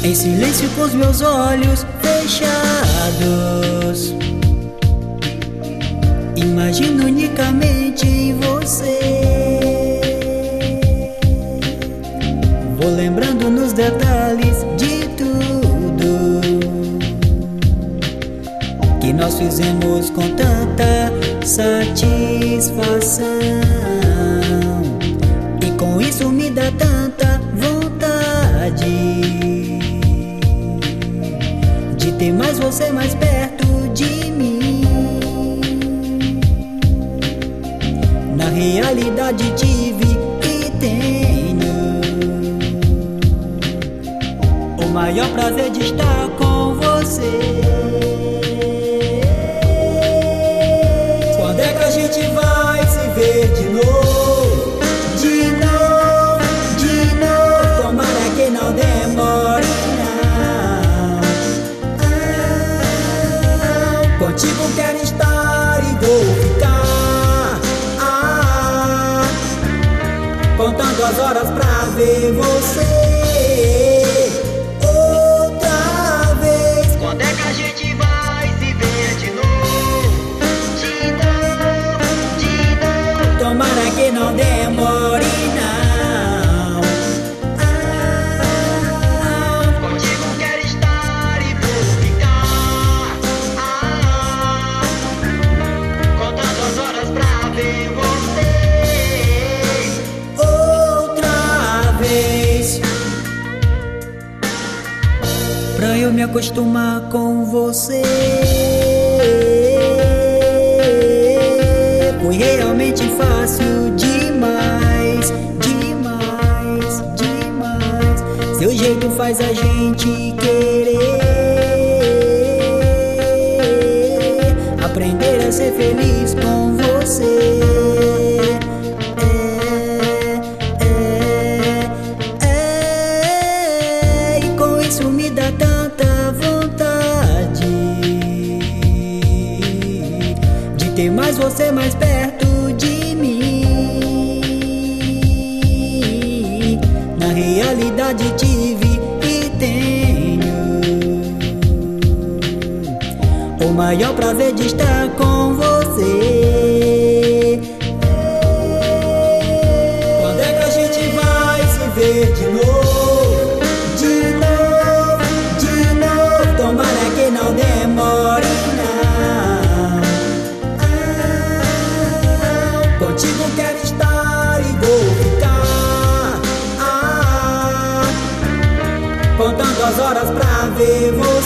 em silêncio com os meus olhos fechados. Imagino unicamente em você. Vou lembrando nos detalhes de tudo que nós fizemos com tanta satisfação. E com isso me dá tanta vontade de ter mais você mais perto de mim. Na realidade tive e tenho o maior prazer de estar com você. Quando é que a gente vai se ver de novo? De novo, de novo. Tomara que não demore não. Contigo quero estar e vou ficar contando as horas pra ver você outra vez. Quando é que a gente vai se ver de novo? De novo, de novo. Tomara que não demore não. Contigo quero estar e vou ficar contando as horas pra ver você outra vez. Pra eu me acostumar com você, foi realmente fácil demais, demais, demais. Seu jeito faz a gente querer aprender a ser feliz com você. E com isso me dá tanta vontade de ter mais você mais perto de mim. Na realidade tive e tenho o maior prazer de estar com você. Quando é que a gente vai se ver de novo? De novo, de novo. Tomara que não demore não. Contigo quero estar e vou ficar contando as horas pra ver você